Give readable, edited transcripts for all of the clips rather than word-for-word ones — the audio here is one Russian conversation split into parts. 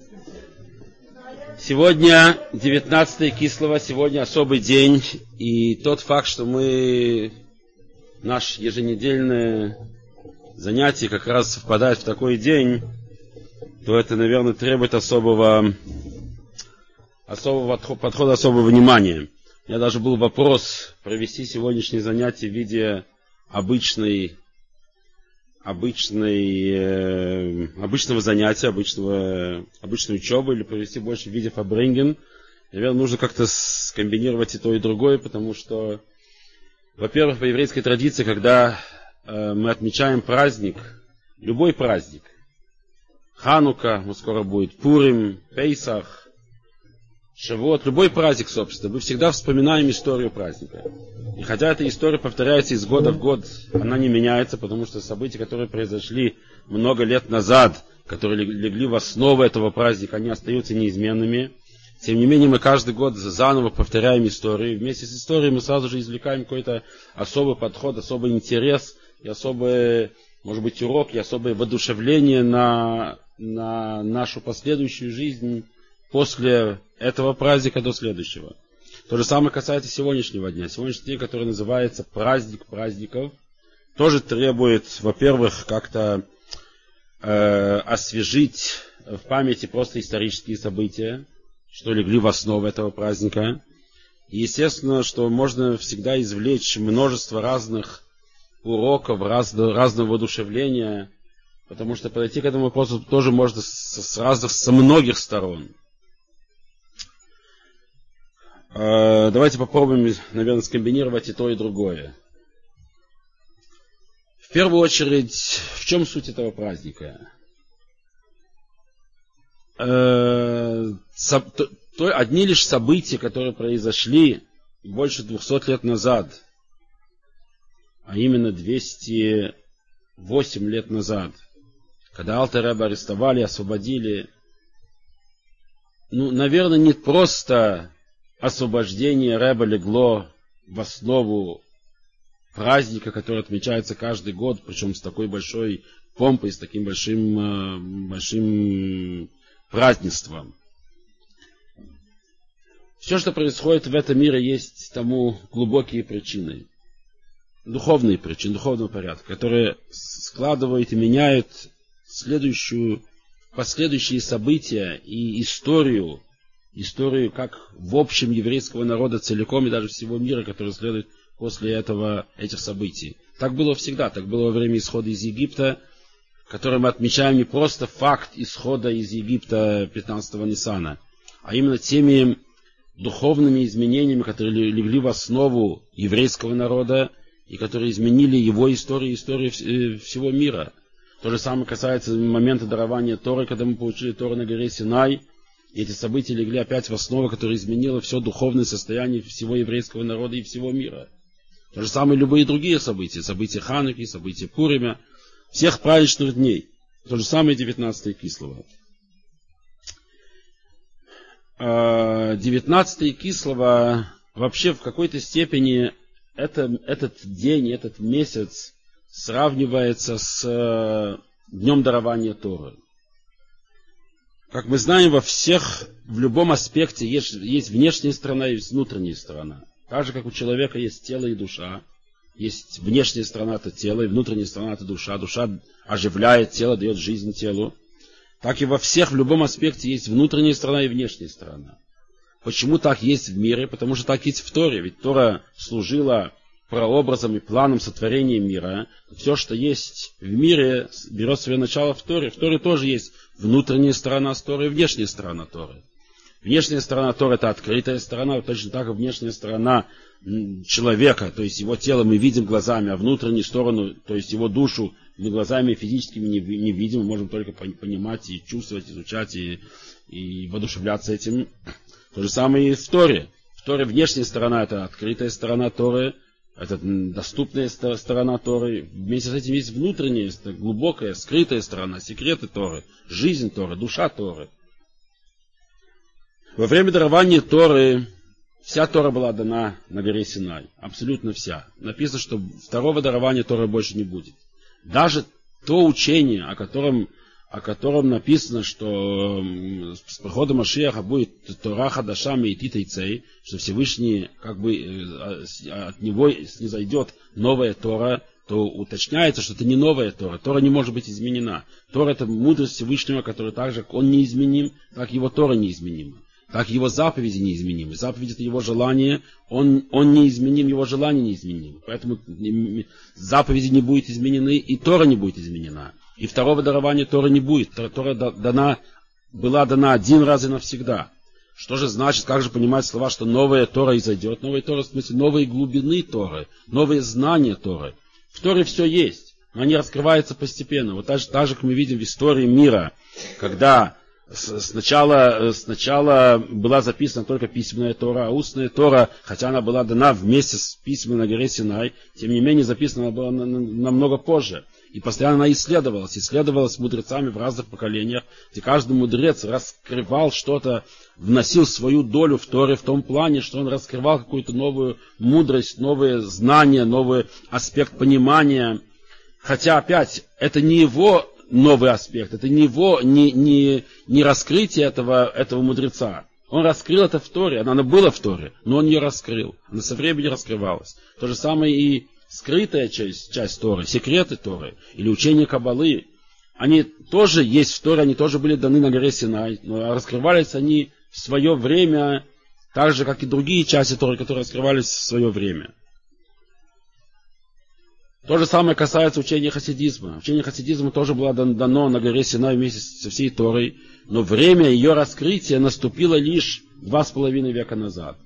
Сегодня 19 Кислева, сегодня особый день, и тот факт, что наше еженедельное занятие как раз совпадает в такой день, то это, наверное, требует особого подхода, особого внимания. У меня даже был вопрос провести сегодняшнее занятие в виде обычного занятия, обычной учебы, или провести больше в виде фабринген. Наверное, нужно как-то скомбинировать и то, и другое, потому что, во-первых, по еврейской традиции, когда мы отмечаем праздник, любой праздник, Ханука, скоро будет Пурим, Пейсах, Шавуот, любой праздник, собственно, мы всегда вспоминаем историю праздника. И хотя эта история повторяется из года в год, она не меняется, потому что события, которые произошли много лет назад, которые легли в основу этого праздника, они остаются неизменными. Тем не менее, мы каждый год заново повторяем историю. Вместе с историей мы сразу же извлекаем какой-то особый подход, особый интерес, и особый, может быть, урок, и особое воодушевление на нашу последующую жизнь после этого праздника до следующего. То же самое касается сегодняшнего дня. Сегодняшний день, который называется праздник праздников, тоже требует, во-первых, как-то освежить в памяти просто исторические события, что легли в основу этого праздника. И естественно, что можно всегда извлечь множество разных уроков, разного воодушевления, потому что подойти к этому вопросу тоже можно со многих сторон. Давайте попробуем, наверное, скомбинировать и то, и другое. В первую очередь, в чем суть этого праздника? Одни лишь события, которые произошли больше 200 лет назад, а именно 208 лет назад, когда Алтер Ребе арестовали, освободили, наверное, не просто освобождение Ребе легло в основу праздника, который отмечается каждый год, причем с такой большой помпой, с таким большим празднеством. Все, что происходит в этом мире, есть тому глубокие причины, духовные причины, духовного порядка, которые складывают и меняют последующие события и историю как в общем еврейского народа целиком и даже всего мира, который следует после этих событий. Так было всегда, так было во время исхода из Египта, который мы отмечаем не просто факт исхода из Египта 15-го Ниссана, а именно теми духовными изменениями, которые легли в основу еврейского народа и которые изменили его историю и историю всего мира. То же самое касается момента дарования Торы, когда мы получили Тору на горе Синай. И эти события легли опять в основу, которая изменила все духовное состояние всего еврейского народа и всего мира. То же самое любые другие события Хануки, события Пурима, всех праздничных дней. То же самое 19 Кислева. 19 Кислева вообще в какой-то степени этот день, этот месяц сравнивается с днем дарования Торы. Как мы знаем, в любом аспекте есть внешняя сторона и есть внутренняя сторона. Так же, как у человека есть тело и душа, есть внешняя сторона — это тело, и внутренняя сторона — это душа. Душа оживляет тело, дает жизнь телу. Так и в любом аспекте есть внутренняя сторона и внешняя сторона. Почему так есть в мире? Потому что так есть в Торе. Ведь Тора служила прообразом и планом сотворения мира. Все, что есть в мире, берет свое начало в Торе. В Торе тоже есть внутренняя сторона Торы и внешняя сторона Торы. Внешняя сторона Торы — это открытая сторона, точно так и внешняя сторона человека, то есть его тело мы видим глазами, а внутреннюю сторону, то есть его душу, мы глазами физическими не видим, мы можем только понимать и чувствовать, изучать и воодушевляться этим. То же самое и в Торе. В Торе внешняя сторона — это открытая сторона Торы, это доступная сторона Торы. Вместе с этим есть внутренняя, глубокая, скрытая сторона, секреты Торы, жизнь Торы, душа Торы. Во время дарования Торы вся Тора была дана на горе Синай. Абсолютно вся. Написано, что второго дарования Торы больше не будет. Даже то учение, о котором о котором написано, что с приходом Машиаха будет Тора Хадашам и Титайцей, что Всевышний от него снизойдет новая Тора, то уточняется, что это не новая Тора. Тора не может быть изменена. Тора — это мудрость Всевышнего, которая так же, как он неизменим, так его Тора неизменима. Так его заповеди неизменимы. Заповедь — это его желание, он неизменим, его желание неизменимо. Поэтому заповеди не будут изменены, и Тора не будет изменена. И второго дарования Торы не будет. Тора была дана один раз и навсегда. Что же значит, как же понимать слова, что новая Тора изойдет? Новая Тора, в смысле, новые глубины Торы, новые знания Торы. В Торе все есть, но они раскрываются постепенно. Вот так же, как мы видим в истории мира, когда сначала была записана только письменная Тора, а устная Тора, хотя она была дана вместе с письмами на горе Синай, тем не менее записана была намного позже. И постоянно она исследовалась мудрецами в разных поколениях, где каждый мудрец раскрывал что-то, вносил свою долю в Торе в том плане, что он раскрывал какую-то новую мудрость, новые знания, новый аспект понимания. Хотя, опять, это не его новый аспект, это не его, не раскрытие этого мудреца. Он раскрыл это в Торе, она была в Торе, но он ее раскрыл. Она со временем раскрывалась. То же самое и скрытая часть Торы, секреты Торы или учение Каббалы, они тоже есть в Торе, они тоже были даны на горе Синай, но раскрывались они в свое время, так же, как и другие части Торы, которые раскрывались в свое время. То же самое касается учения хасидизма. Учение хасидизма тоже было дано на горе Синай вместе со всей Торой, но время ее раскрытия наступило лишь 2,5 века назад.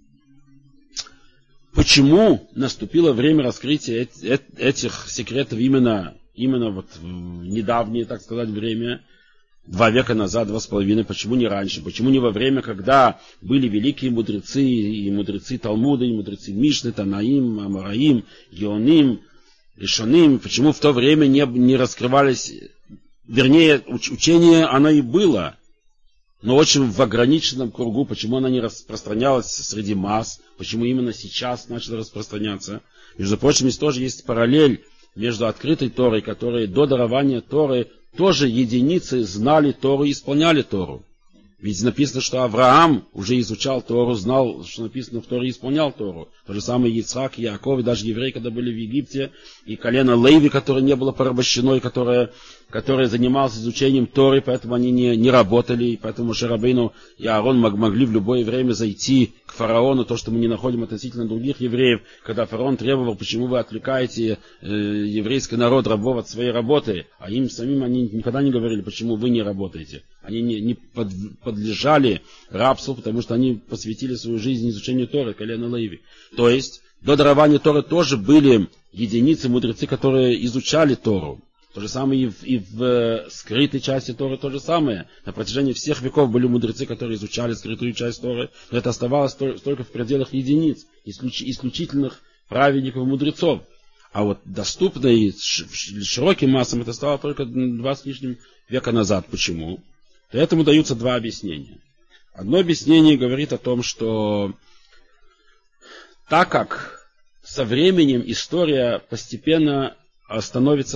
Почему наступило время раскрытия этих секретов именно вот в недавнее, так сказать, время, 2 века назад, 2,5, почему не раньше? Почему не во время, когда были великие мудрецы, и мудрецы Талмуда, и мудрецы Мишны, Танаим, Амараим, Геоним, Решоним? Почему в то время не раскрывались, вернее, учение оно и было, но очень в ограниченном кругу? Почему она не распространялась среди масс? Почему именно сейчас начала распространяться? Между прочим, здесь тоже есть параллель между открытой Торой, которые до дарования Торы тоже единицы знали Тору и исполняли Тору. Ведь написано, что Авраам уже изучал Тору, знал, что написано в Торе, и исполнял Тору. То же самое Ицхак, Яаков, и даже евреи, когда были в Египте, и колено Леви, которое не было порабощено, и которое занималось изучением Торы, поэтому они не работали, и поэтому Моше Рабейну и Аарон могли в любое время зайти к фараону, то, что мы не находим относительно других евреев, когда фараон требовал, почему вы отвлекаете еврейский народ, рабов, от своей работы, а им самим они никогда не говорили, почему вы не работаете. Они не подлежали рабству, потому что они посвятили свою жизнь изучению Торы, колено Леви. То есть, до дарования Торы тоже были единицы, мудрецы, которые изучали Тору. То же самое и в скрытой части Торы, то же самое. На протяжении всех веков были мудрецы, которые изучали скрытую часть Торы, но это оставалось только в пределах единиц, исключительных праведников и мудрецов. А вот доступной широким массам это стало только 2 с лишним века назад. Почему? Этому даются 2 объяснения. Одно объяснение говорит о том, что так как со временем история постепенно становится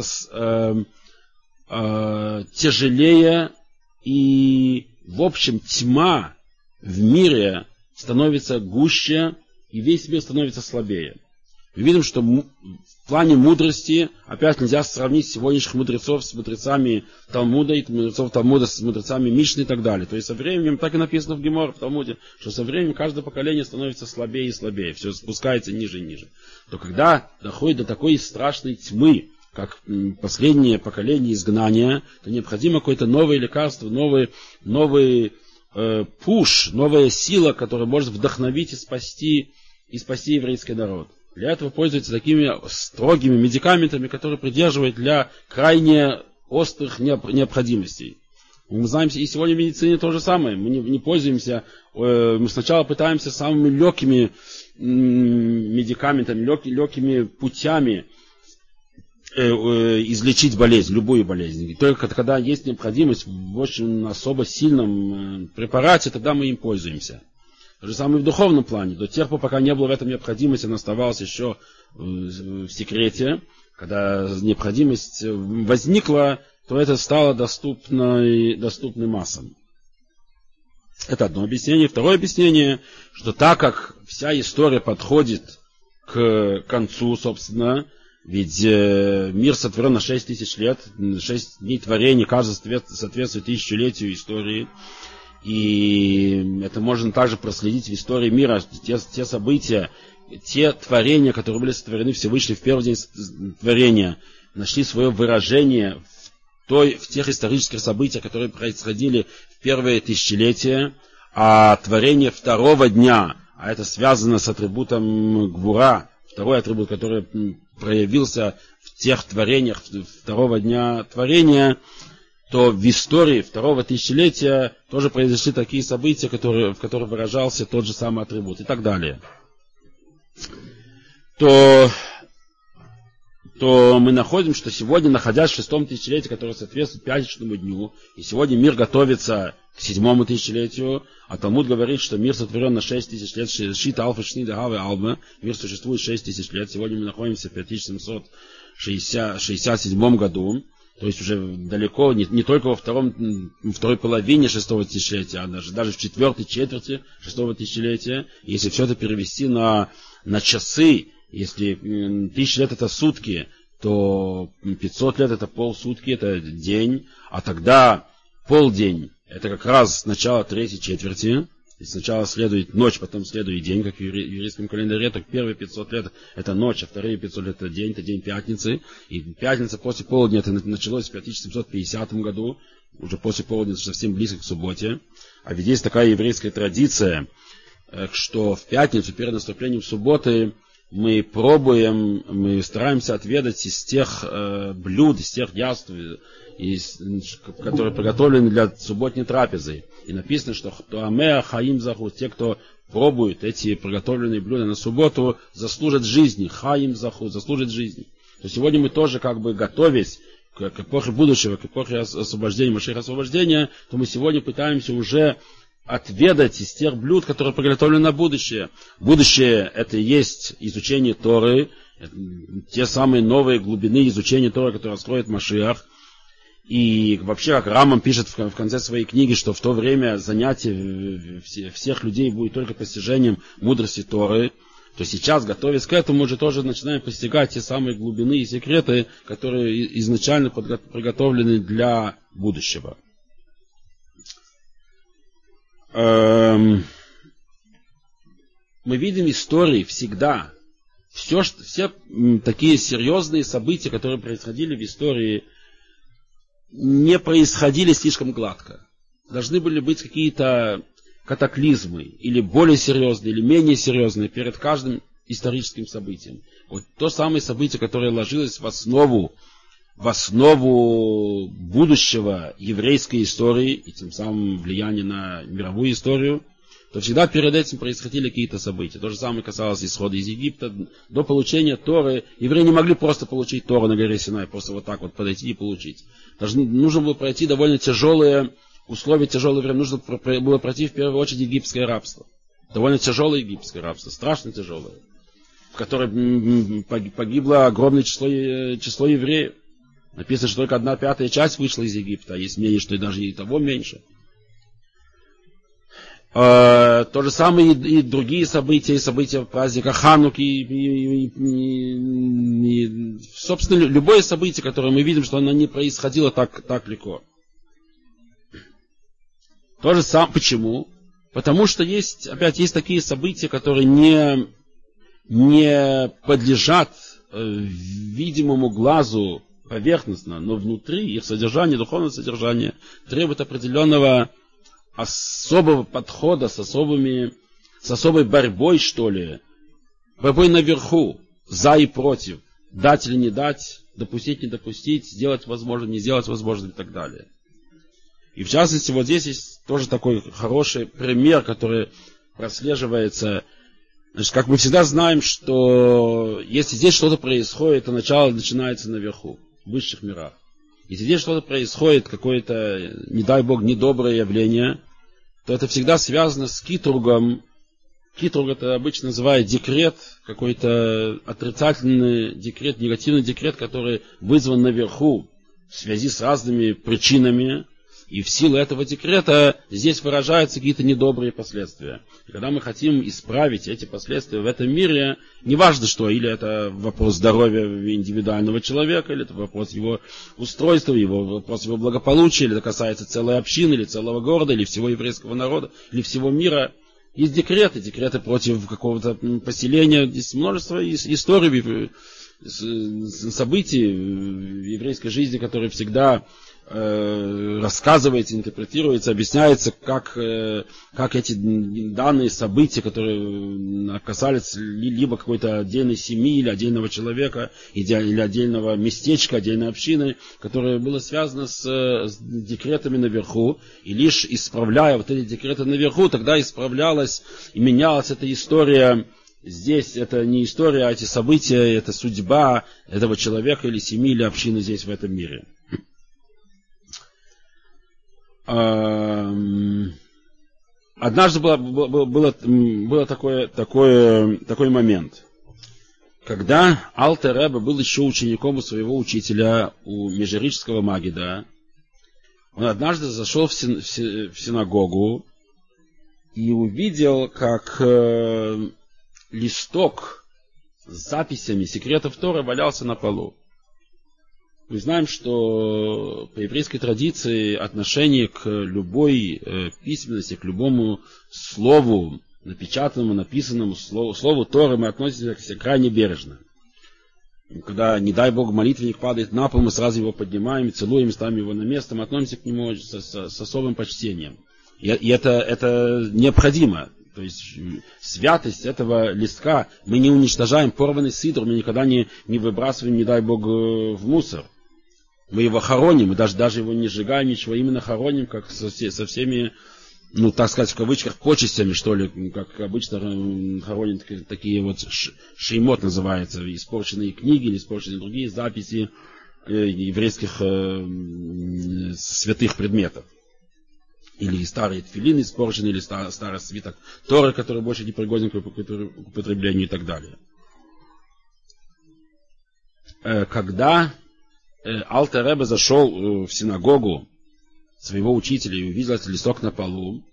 тяжелее, и, в общем, тьма в мире становится гуще, и весь мир становится слабее. Мы видим, что в плане мудрости, опять нельзя сравнить сегодняшних мудрецов с мудрецами Талмуда, и мудрецов Талмуда с мудрецами Мишны и так далее. То есть со временем, так и написано в Геморе, в Талмуде, что со временем каждое поколение становится слабее и слабее, все спускается ниже и ниже. То когда доходит до такой страшной тьмы, как последнее поколение изгнания, то необходимо какое-то новое лекарство, новый пуш, новая сила, которая может вдохновить и спасти еврейский народ. Для этого пользуются такими строгими медикаментами, которые придерживают для крайне острых необходимостей. Мы знаем, и сегодня в медицине то же самое. Мы не пользуемся, мы сначала пытаемся самыми легкими медикаментами, легкими путями излечить болезнь, любую болезнь. И только когда есть необходимость в очень особо сильном препарате, тогда мы им пользуемся. То же самое и в духовном плане. До тех пор, пока не было в этом необходимости, она оставалась еще в секрете. Когда необходимость возникла, то это стало доступным массам. Это одно объяснение. Второе объяснение, что так как вся история подходит к концу, собственно, ведь мир сотворен на 6 тысяч лет, 6 дней творения, каждый соответствует тысячелетию истории. И это можно также проследить в истории мира. Те события, те творения, которые были сотворены Всевышним в первый день творения, нашли свое выражение в тех исторических событиях, которые происходили в первые тысячелетия, а творение второго дня, а это связано с атрибутом Гвура, второй атрибут, который проявился в тех творениях второго дня творения, то в истории второго тысячелетия тоже произошли такие события, в которых выражался тот же самый атрибут и так далее. То мы находим, что сегодня, находясь в шестом тысячелетии, которое соответствует пятничному дню, и сегодня мир готовится к седьмому тысячелетию, а Талмуд говорит, что мир сотворен на 6 тысяч лет, Шита Алфа Шнида Гавы Алба, мир существует 6 тысяч лет, сегодня мы находимся в 5767 году, то есть уже далеко, не только во второй половине шестого тысячелетия, а даже в четвертой четверти шестого тысячелетия. Если все это перевести на часы, если 1000 лет это сутки, то 500 лет это полсутки, это день, а тогда полдень это как раз начало третьей четверти. И сначала следует ночь, потом следует день, как в еврейском календаре. Так первые 500 лет это ночь, а вторые 500 лет это день пятницы. И пятница после полудня это началось в 5750 году, уже после полудня совсем близко к субботе. А ведь есть такая еврейская традиция, что в пятницу перед наступлением субботы мы стараемся отведать из тех блюд, из тех яств, которые приготовлены для субботней трапезы. И написано, что те, кто пробует эти приготовленные блюда на субботу, заслужат жизни. Хаим заху, заслужат жизни. То сегодня мы тоже, готовясь к эпохе будущего, к эпохе освобождения, Машиаха освобождения, то мы сегодня пытаемся уже отведать из тех блюд, которые приготовлены на будущее. Будущее — это и есть изучение Торы, те самые новые глубины изучения Торы, которые раскроет Машиах. И вообще, как Рамбам пишет в конце своей книги, что в то время занятие всех людей будет только постижением мудрости Торы, то сейчас, готовясь к этому, мы уже тоже начинаем постигать те самые глубины и секреты, которые изначально приготовлены для будущего. Мы видим истории всегда. Все такие серьезные события, которые происходили в истории, не происходили слишком гладко. Должны были быть какие-то катаклизмы, или более серьезные, или менее серьезные перед каждым историческим событием. Вот то самое событие, которое ложилось в основу будущего еврейской истории, и тем самым влияние на мировую историю, то всегда перед этим происходили какие-то события. То же самое касалось исхода из Египта. До получения Торы евреи не могли просто получить Тору на горе Синай, просто вот так вот подойти и получить. Нужно было пройти довольно тяжелые условия, тяжелое время. Нужно было пройти в первую очередь египетское рабство. Довольно тяжелое египетское рабство, страшно тяжелое, в котором погибло огромное число евреев. Написано, что только 1/5 часть вышла из Египта, а есть мнение, что и даже и того меньше. То же самое и другие события, и события праздника Хануки, и собственно, любое событие, которое мы видим, что оно не происходило так легко. То же самое. Почему? Потому что есть такие события, которые не подлежат видимому глазу поверхностно, но внутри их содержание, духовное содержание, требует определенного особого подхода, с особой борьбой, что ли, борьбой наверху, за и против, дать или не дать, допустить, не допустить, сделать возможным, не сделать возможным и так далее. И в частности, вот здесь есть тоже такой хороший пример, который прослеживается. Значит, как мы всегда знаем, что если здесь что-то происходит, то начало начинается наверху, в высших мирах. Если здесь что-то происходит, какое-то, не дай Бог, недоброе явление, то это всегда связано с китругом. Китруг это обычно называют декрет, какой-то отрицательный декрет, негативный декрет, который вызван наверху в связи с разными причинами, и в силу этого декрета здесь выражаются какие-то недобрые последствия. И когда мы хотим исправить эти последствия в этом мире, неважно что, или это вопрос здоровья индивидуального человека, или это вопрос его устройства, вопрос его благополучия, или это касается целой общины, или целого города, или всего еврейского народа, или всего мира, есть декреты против какого-то поселения, есть множество историй, событий в еврейской жизни, которые всегда рассказывается, интерпретируется, объясняется, как эти данные события, которые касались либо какой-то отдельной семьи, или отдельного человека, или отдельного местечка, отдельной общины, которое было связано с декретами наверху, и лишь исправляя вот эти декреты наверху, тогда исправлялась и менялась эта история. Здесь это не история, а эти события, это судьба этого человека или семьи, или общины здесь в этом мире. Однажды был такой момент, когда Алтер Ребе был еще учеником у своего учителя, у Межерического Магида. Он однажды зашел в синагогу и увидел, как листок с записями секретов Торы валялся на полу. Мы знаем, что по еврейской традиции отношение к любой письменности, к любому слову, напечатанному, написанному слову Торы, мы относимся крайне бережно. Когда, не дай Бог, молитвенник падает на пол, мы сразу его поднимаем, целуем, ставим его на место, мы относимся к нему с особым почтением. И это необходимо. То есть святость этого листка мы не уничтожаем, порванный сидр мы никогда не выбрасываем, не дай Бог, в мусор. Мы его хороним, мы даже его не сжигаем, ничего, именно хороним, как со всеми, так сказать, в кавычках, почестями, что ли, как обычно хоронят такие вот шеймот называется, испорченные книги или испорченные другие записи еврейских святых предметов. Или старые тфилины испорченные, или старый свиток Торы, который больше не пригоден к употреблению и так далее. Когда Алтер Ребе зашел в синагогу своего учителя и увидел этот листок на полу,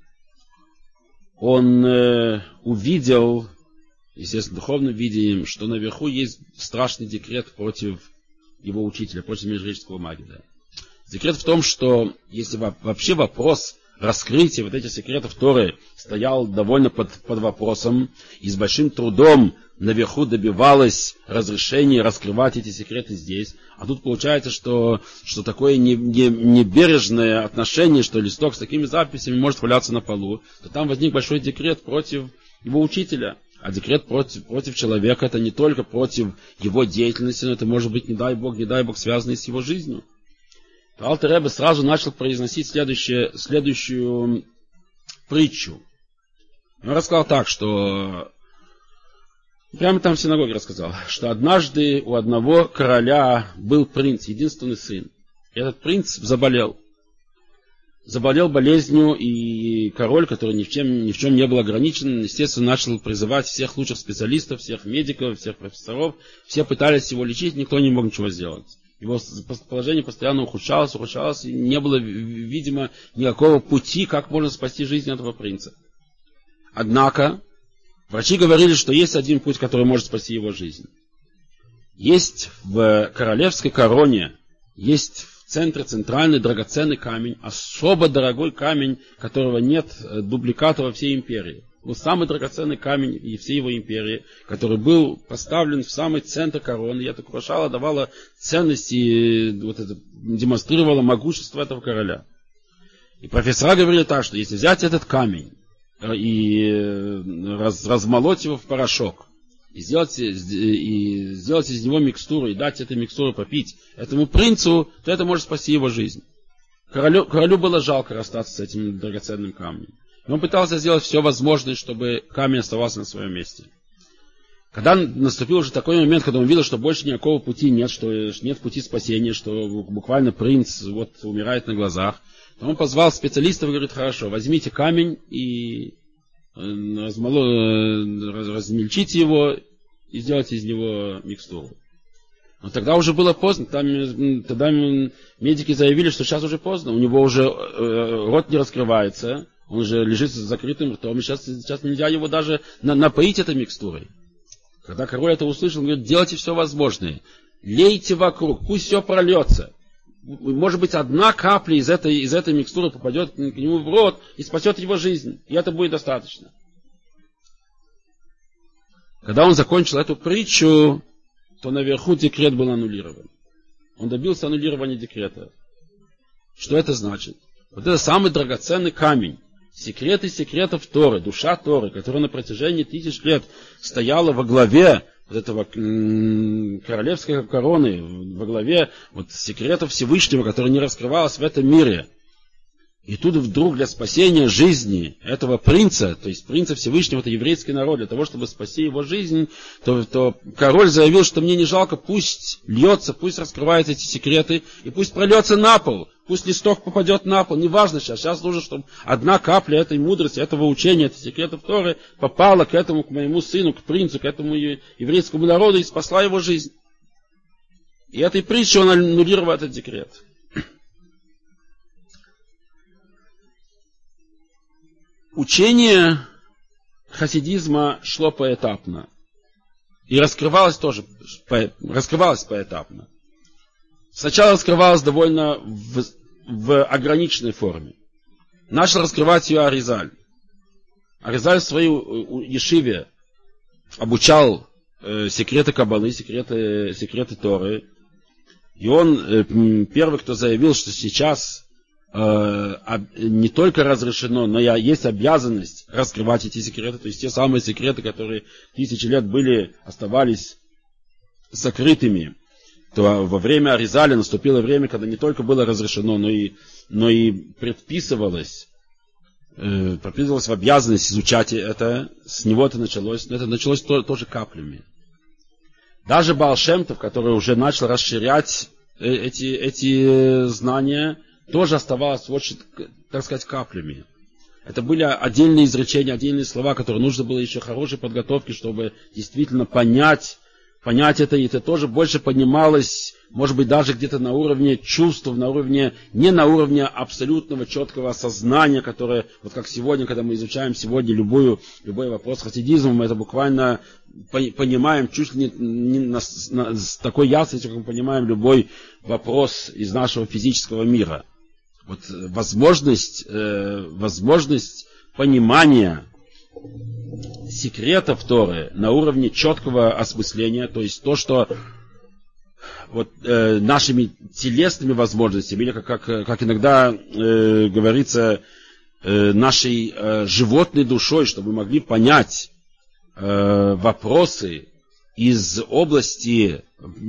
он увидел, естественно, духовным видением, что наверху есть страшный декрет против его учителя, против Межерического Магида. Декрет в том, что если вообще вопрос раскрытия вот этих секретов Торы стоял довольно под вопросом, и с большим трудом наверху добивалось разрешения раскрывать эти секреты здесь. А тут получается, что такое небережное отношение, что листок с такими записями может валяться на полу, то там возник большой декрет против его учителя. А декрет против человека — это не только против его деятельности, но это может быть, не дай Бог, связанное с его жизнью. Алтер Ребе сразу начал произносить следующую притчу. Он рассказал так, что прямо там в синагоге рассказал, что однажды у одного короля был принц, единственный сын. И этот принц заболел болезнью, и король, который ни в чем не был ограничен, естественно, начал призывать всех лучших специалистов, всех медиков, всех профессоров. Все пытались его лечить, никто не мог ничего сделать. Его положение постоянно ухудшалось, и не было, видимо, никакого пути, как можно спасти жизнь этого принца. Однако, врачи говорили, что есть один путь, который может спасти его жизнь. Есть в королевской короне, есть в центре центральный драгоценный камень, особо дорогой камень, которого нет дубликата во всей империи. Был самый драгоценный камень и всей его империи, который был поставлен в самый центр короны, и это украшало, давало ценность и это демонстрировало могущество этого короля. И профессора говорили так, что если взять этот камень и размолоть его в порошок, и сделать из него микстуру, и дать этой микстуру попить этому принцу, то это может спасти его жизнь. Королю было жалко расстаться с этим драгоценным камнем. И он пытался сделать все возможное, чтобы камень оставался на своем месте. Когда наступил уже такой момент, когда он видел, что больше никакого пути нет, что нет пути спасения, что буквально принц умирает на глазах, то он позвал специалистов и говорит: хорошо, возьмите камень и размельчите его и сделайте из него микстуру. Но тогда уже было поздно. Тогда медики заявили, что сейчас уже поздно. У него уже рот не раскрывается. Он уже лежит с закрытым ртом. И сейчас нельзя его даже напоить этой микстурой. Когда король это услышал, он говорит: делайте все возможное. Лейте вокруг, пусть все прольется. Может быть, одна капля из этой микстуры попадет к нему в рот и спасет его жизнь. И это будет достаточно. Когда он закончил эту притчу, то наверху декрет был аннулирован. Он добился аннулирования декрета. Что это значит? Вот это самый драгоценный камень. Секреты секретов Торы, душа Торы, которая на протяжении 1000 лет стояла во главе вот этого королевской короны, во главе вот секретов Всевышнего, которая не раскрывалась в этом мире. И тут вдруг для спасения жизни этого принца, то есть принца Всевышнего, это еврейский народ, для того, чтобы спасти его жизнь, то король заявил, что мне не жалко, пусть льется, пусть раскрываются эти секреты, и пусть прольется на пол, пусть листок попадет на пол, неважно сейчас. Сейчас нужно, чтобы одна капля этой мудрости, этого учения, этих секретов Торы попала к моему сыну, к принцу, к этому еврейскому народу и спасла его жизнь. И этой притчей он аннулировал этот декрет. Учение хасидизма шло поэтапно. И раскрывалось поэтапно. Сначала раскрывалось довольно в ограниченной форме. Начал раскрывать ее Аризаль. Аризаль в своей ешиве обучал секреты Каббалы, секреты Торы. И он первый, кто заявил, что сейчас не только разрешено, но есть обязанность раскрывать эти секреты, то есть те самые секреты, которые 1000 лет оставались закрытыми. То во время Аризаля наступило время, когда не только было разрешено, но и предписывалось в обязанность изучать это. С него это началось, но это началось тоже каплями. Даже Баал Шем Тов, который уже начал расширять эти знания, тоже оставалось очень, так сказать, каплями. Это были отдельные изречения, отдельные слова, которые нужно было еще хорошей подготовки, чтобы действительно понять это, и это тоже больше понималось, может быть, даже где-то на уровне чувств, не на уровне абсолютного четкого осознания, которое, вот как сегодня, когда мы изучаем сегодня любой вопрос хасидизма, мы это буквально понимаем чуть ли не с такой ясностью, как мы понимаем любой вопрос из нашего физического мира. Вот возможность понимания секретов Торы на уровне четкого осмысления, то есть то, что нашими телесными возможностями, или как иногда говорится, нашей животной душой, чтобы мы могли понять вопросы из области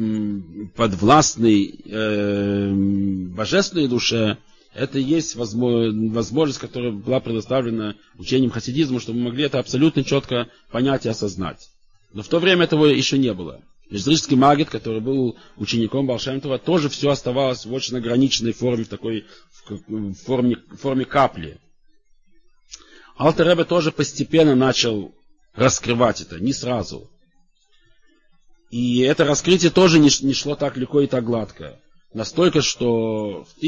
подвластной божественной душе. Это и есть возможность, которая была предоставлена учением хасидизма, чтобы мы могли это абсолютно четко понять и осознать. Но в то время этого еще не было. Мездрический Магид, который был учеником Баал Шем Това, тоже все оставалось в очень ограниченной форме, в форме капли. Алтер Ребе тоже постепенно начал раскрывать это, не сразу. И это раскрытие тоже не шло так легко и так гладко. Настолько, что в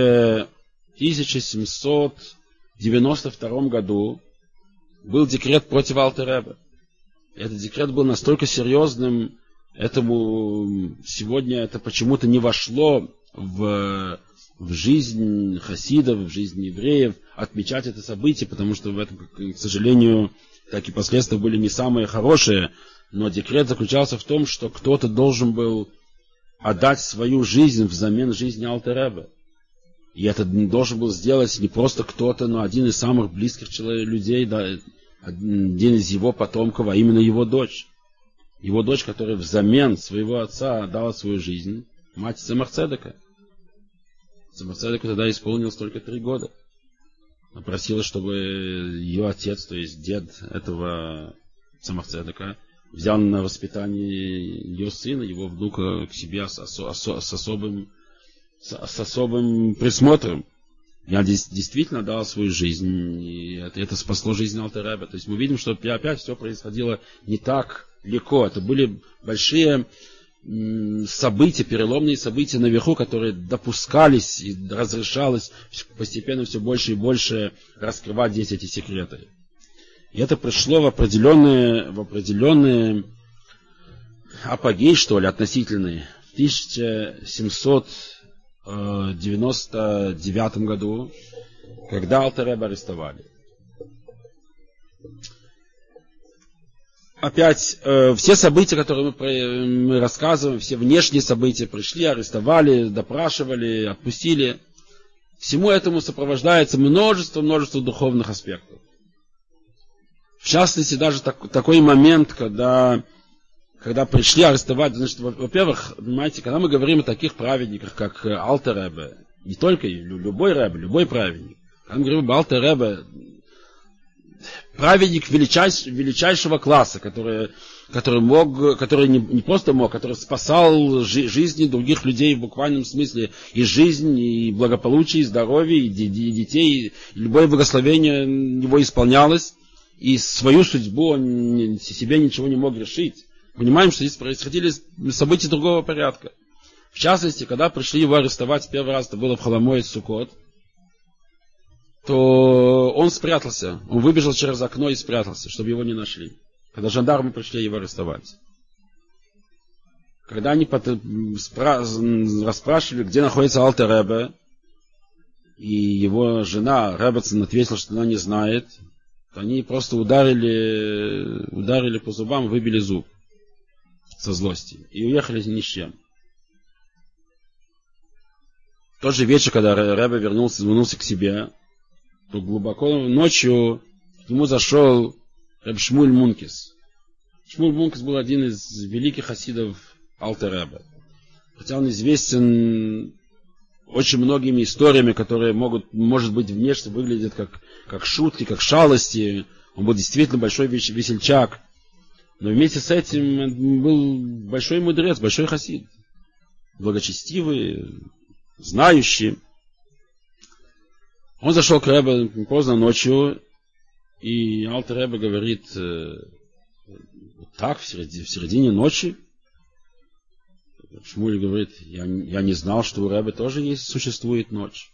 1792 году был декрет против Алтер Ребе. Этот декрет был настолько серьезным, этому сегодня это почему-то не вошло в жизнь хасидов, в жизнь евреев, отмечать это событие, потому что в этом, к сожалению, так и последствия были не самые хорошие. Но декрет заключался в том, что кто-то должен был отдать свою жизнь взамен жизни Алтер Ребе. И это должен был сделать не просто кто-то, но один из самых близких людей, да, один из его потомков, а именно его дочь. Его дочь, которая взамен своего отца отдала свою жизнь, мать Цемах Цедека. Цемах Цедеку тогда исполнилось только 3 года. Она просила, чтобы ее отец, то есть дед этого Цемах Цедека, взял на воспитание ее сына, его внука к себе с особым присмотром. И она действительно дала свою жизнь, и это спасло жизнь Алтер Ребе. То есть мы видим, что опять все происходило не так легко. Это были большие события, переломные события наверху, которые допускались и разрешалось постепенно все больше и больше раскрывать здесь эти секреты. И это пришло в определенный апогей, что ли, относительный. В 1799 году, когда Алтер Ребе арестовали. Опять, все события, которые мы рассказываем, все внешние события, пришли, арестовали, допрашивали, отпустили. Всему этому сопровождается множество духовных аспектов. В частности, даже такой момент, когда пришли арестовать, значит, во-первых, понимаете, когда мы говорим о таких праведниках, как Алтер Ребе, не только любой Ребе, любой праведник, когда мы говорим об Алтер Ребе, праведник величайшего класса, который не просто мог, который спасал жизни других людей в буквальном смысле, и жизнь, и благополучие, и здоровье, и детей, и любое благословение его исполнялось, и свою судьбу он себе ничего не мог решить. Понимаем, что здесь происходили события другого порядка. В частности, когда пришли его арестовать первый раз, это было в Холомоэд Суккот, то он спрятался. Он выбежал через окно и спрятался, чтобы его не нашли. Когда жандармы пришли его арестовать. Когда они расспрашивали, где находится Алтер Ребе, и его жена Ребецен ответила, что она не знает, то они просто ударили по зубам, выбили зуб со злости. И уехали ни с чем. В тот же вечер, когда Ребе вернулся к себе, то глубоко ночью к нему зашел Реб Шмуль Мункис. Шмуль Мункис был один из великих хасидов Алтер Ребе. Хотя он известен очень многими историями, которые может быть, внешне выглядят как шутки, как шалости. Он был действительно большой весельчак. Но вместе с этим был большой мудрец, большой хасид. Благочестивый, знающий. Он зашел к Ребе поздно ночью, и Алтер Ребе говорит, так, в середине ночи. Шмуль говорит, я не знал, что у Ребе тоже существует ночь.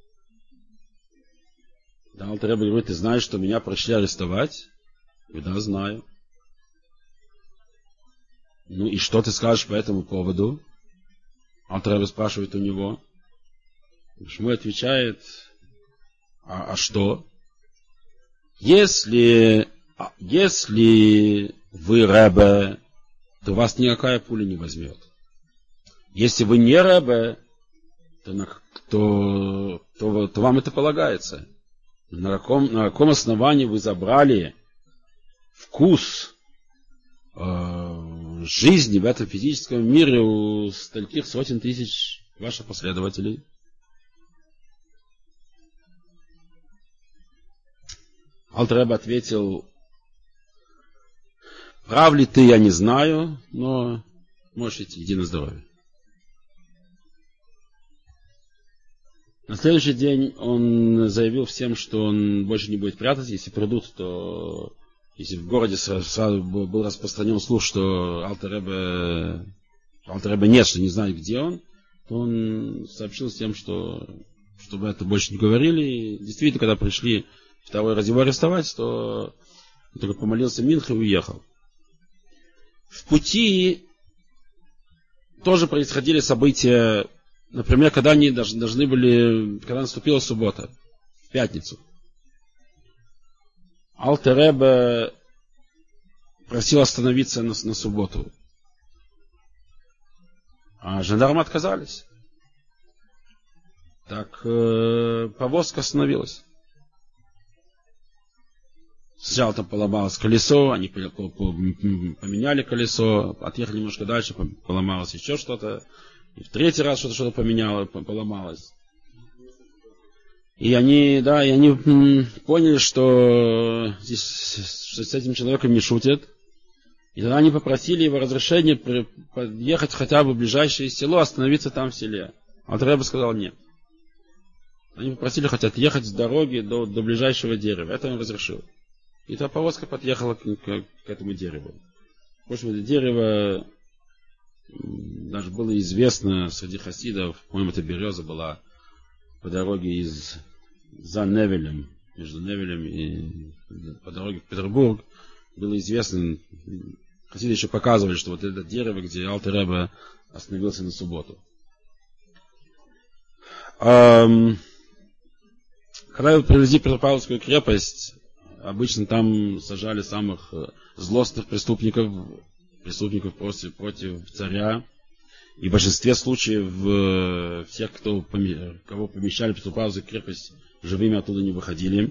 Да, Алтер Ребе говорит, ты знаешь, что меня пришли арестовать? Да, знаю. Ну и что ты скажешь по этому поводу? Алтер Ребе спрашивает у него. Шмуль отвечает, а что? Если вы Ребе, то вас никакая пуля не возьмет. Если вы не Ребе, то вам это полагается. На каком основании вы забрали вкус жизни в этом физическом мире у стольких сотен тысяч ваших последователей? Алтер Ребе ответил, прав ли ты, я не знаю, но можешь идти, иди на здоровье. На следующий день он заявил всем, что он больше не будет прятаться. Если придут, то если в городе сразу был распространен слух, что Алтер Ребе нет, что не знает, где он, то он сообщил всем, чтобы это больше не говорили. И действительно, когда пришли второй раз его арестовать, то он только помолился Минха и уехал. В пути тоже происходили события. Например, когда они должны были, когда наступила суббота, в пятницу, Алтер Ребе просил остановиться на субботу, а жандармы отказались. Так повозка остановилась. Сначала там поломалось колесо, они поменяли колесо, отъехали немножко дальше, поломалось еще что-то. И в третий раз что-то поломалось. И они поняли, что с этим человеком не шутят. И тогда они попросили его разрешения подъехать хотя бы в ближайшее село, остановиться там в селе. Алтер Ребе сказал нет. Они попросили хоть отъехать с дороги до ближайшего дерева. Это он разрешил. И та повозка подъехала к этому дереву. В общем, это дерево Даже было известно среди хасидов, по-моему, эта береза была по дороге за Невелем, между Невелем и по дороге в Петербург, было известно, хасиды еще показывали, что вот это дерево, где Алтер Ребе остановился на субботу. Когда привезли Петропавловскую крепость, обычно там сажали самых злостных преступников против царя. И в большинстве случаев всех, кого помещали в Петропавловскую крепость, живыми оттуда не выходили.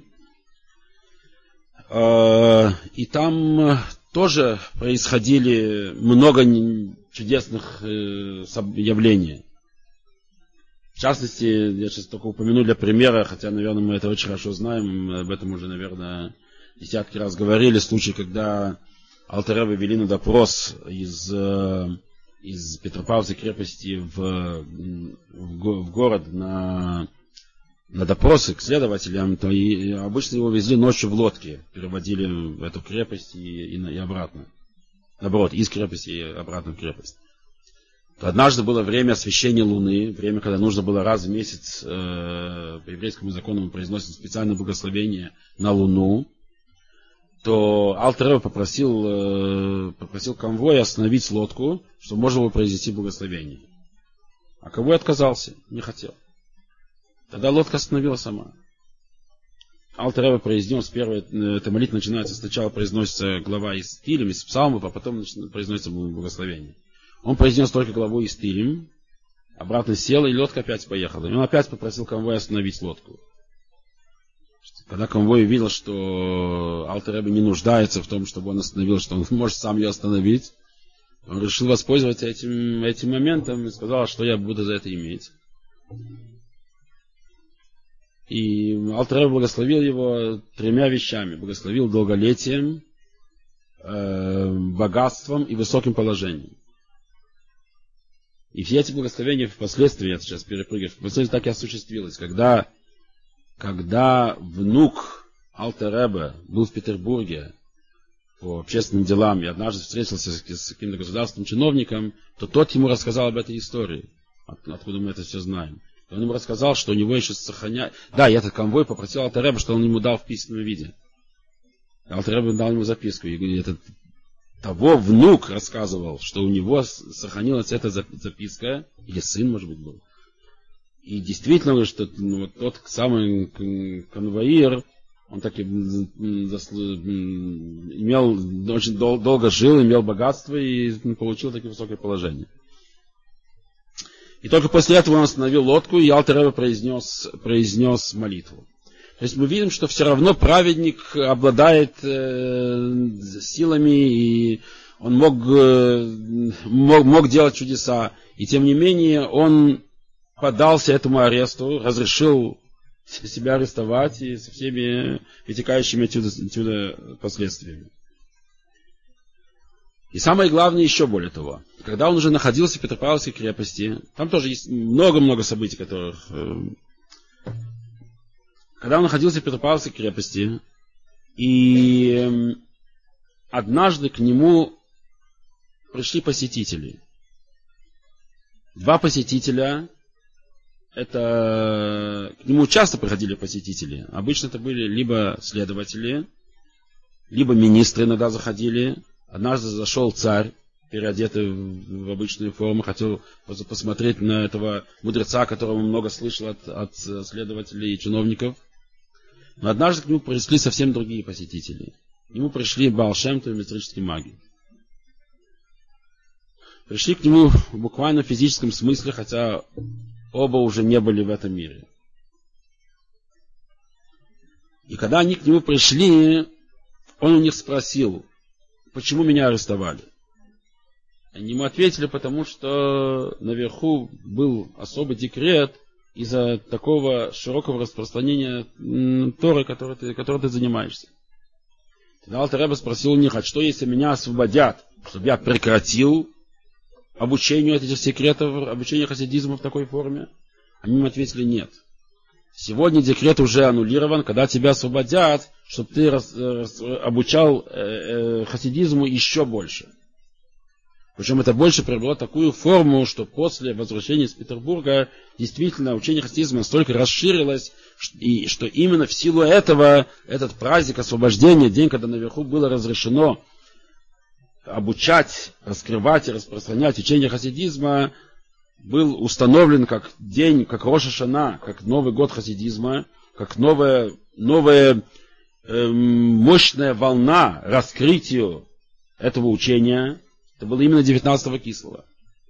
И там тоже происходили много чудесных явлений. В частности, я сейчас только упомяну для примера, хотя, наверное, мы это очень хорошо знаем, об этом уже, наверное, десятки раз говорили, случай, когда Алтер Ребе вели на допрос из Петропавловской крепости в город на допросы к следователям, то и обычно его везли ночью в лодке, переводили в эту крепость и обратно. Наоборот, из крепости и обратно в крепость. То однажды было время освящения Луны, время, когда нужно было раз в месяц по еврейскому закону произносить специальное благословение на Луну, то Алтер Ребе попросил конвой остановить лодку, чтобы можно было произнести благословение. А конвой отказался, не хотел. Тогда лодка остановила сама. Алтер Ребе произнес, эта молитва начинается, сначала произносится глава из Тилим, из псалмов, а потом произносится благословение. Он произнес только главу из Тилим, обратно сел, и лодка опять поехала. И он опять попросил конвой остановить лодку. Когда конвой увидел, что Алтер Ребе не нуждается в том, чтобы он остановил, что он может сам ее остановить, он решил воспользоваться этим моментом и сказал, что я буду за это иметь. И Алтер Ребе благословил его 3 вещами. Благословил долголетием, богатством и высоким положением. И все эти благословения впоследствии, я сейчас перепрыгиваю, впоследствии так и осуществилось. Когда внук Алтер Ребе был в Петербурге по общественным делам и однажды встретился с каким-то государственным чиновником, то тот ему рассказал об этой истории, откуда мы это все знаем. Он ему рассказал, что у него еще сохраняет... Да, и этот конвой попросил Алтер Ребе, что он ему дал в письменном виде. Алтер Ребе дал ему записку. И этот того внук рассказывал, что у него сохранилась эта записка, или сын, может быть, был. И действительно, что вот тот самый конвоир, он так и имел, очень долго жил, имел богатство и получил такое высокое положение. И только после этого он остановил лодку, и Алтер Ребе произнес молитву. То есть мы видим, что все равно праведник обладает силами, и он мог делать чудеса. И тем не менее он поддался этому аресту, разрешил себя арестовать и со всеми вытекающими отсюда последствиями. И самое главное, еще более того, когда он уже находился в Петропавловской крепости, там тоже есть много-много событий, которых... Когда он находился в Петропавловской крепости, и однажды к нему пришли посетители. 2 посетителя, к нему часто приходили посетители. Обычно это были либо следователи, либо министры иногда заходили. Однажды зашел царь, переодетый в обычную форму, хотел посмотреть на этого мудреца, которого много слышал от следователей и чиновников. Но однажды к нему пришли совсем другие посетители. К нему пришли Баал Шем Тов и мистерические маги. Пришли к нему буквально в физическом смысле, хотя оба уже не были в этом мире. И когда они к нему пришли, он у них спросил, почему меня арестовали. Они ему ответили, потому что наверху был особый декрет из-за такого широкого распространения Торы, которой ты занимаешься. Тогда Алтер Ребе спросил у них, а что если меня освободят, чтобы я прекратил обучению этих секретов, обучение хасидизму в такой форме? Они ему ответили, нет. Сегодня декрет уже аннулирован, когда тебя освободят, чтобы ты обучал хасидизму еще больше. Причем это больше приобрело такую форму, что после возвращения из Петербурга действительно учение хасидизма настолько расширилось, и что именно в силу этого этот праздник освобождения, день, когда наверху было разрешено обучать, раскрывать и распространять учение хасидизма, был установлен как день, как Рош ха-Шана, как Новый год хасидизма, как новая мощная волна раскрытию этого учения. Это было именно 19-го Кислева.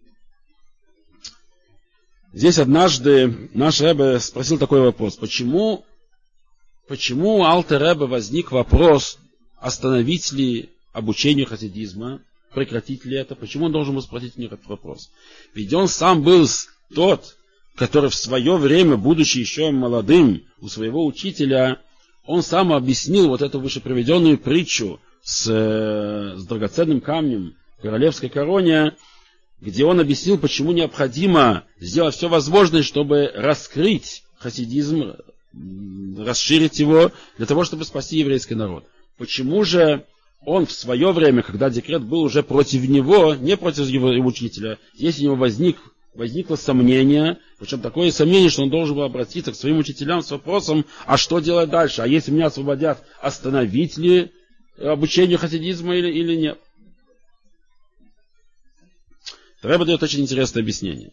Здесь однажды наш Ребе спросил такой вопрос. Почему у Алтер Ребе возник вопрос, остановить ли обучение хасидизма, прекратить ли это? Почему он должен был спросить мне этот вопрос? Ведь он сам был тот, который в свое время, будучи еще молодым у своего учителя, он сам объяснил вот эту вышеприведенную притчу с драгоценным камнем в королевской короне, где он объяснил, почему необходимо сделать все возможное, чтобы раскрыть хасидизм, расширить его, для того, чтобы спасти еврейский народ. Почему же он в свое время, когда декрет был уже против него, не против его учителя, здесь у него возникло сомнение, причем такое сомнение, что он должен был обратиться к своим учителям с вопросом, а что делать дальше? А если меня освободят, остановить ли обучение хасидизма или нет? Ребе дает очень интересное объяснение.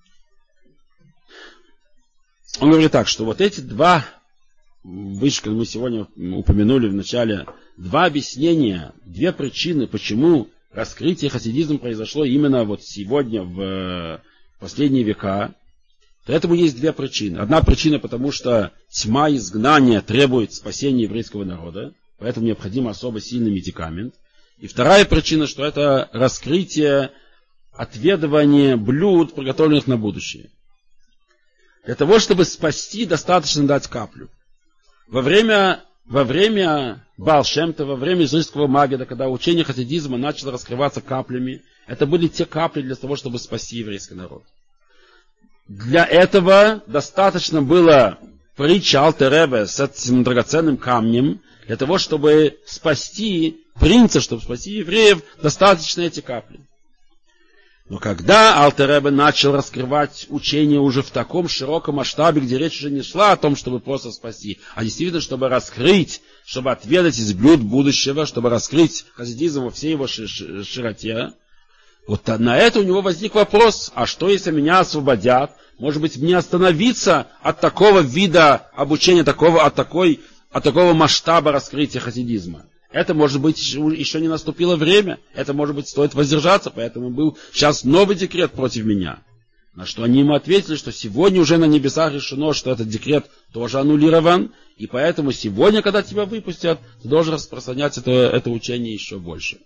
Он говорит так, что вот эти два, как мы сегодня упомянули в начале, два объяснения, две причины, почему раскрытие хасидизма произошло именно вот сегодня, в последние века. Поэтому есть две причины. Одна причина, потому что тьма изгнания требует спасения еврейского народа, поэтому необходим особо сильный медикамент. И вторая причина, что это раскрытие, отведывание блюд, приготовленных на будущее. Для того, чтобы спасти, достаточно дать каплю. Во время Баал Шем Това, во время израильского Магида, когда учение хасидизма начало раскрываться каплями, это были те капли для того, чтобы спасти еврейский народ. Для этого достаточно было притча Алтер Ребе с этим драгоценным камнем. Для того, чтобы спасти принца, чтобы спасти евреев, достаточно эти капли. Но когда Алтер Ребе начал раскрывать учение уже в таком широком масштабе, где речь уже не шла о том, чтобы просто спасти, а действительно, чтобы раскрыть, чтобы отведать из блюд будущего, чтобы раскрыть хасидизм во всей его широте, вот на это у него возник вопрос, а что если меня освободят? Может быть, мне остановиться от такого вида обучения, от такого масштаба раскрытия хасидизма? Это, может быть, еще не наступило время. Это, может быть, стоит воздержаться. Поэтому был сейчас новый декрет против меня. На что они ему ответили, что сегодня уже на небесах решено, что этот декрет тоже аннулирован. И поэтому сегодня, когда тебя выпустят, ты должен распространять это учение еще больше.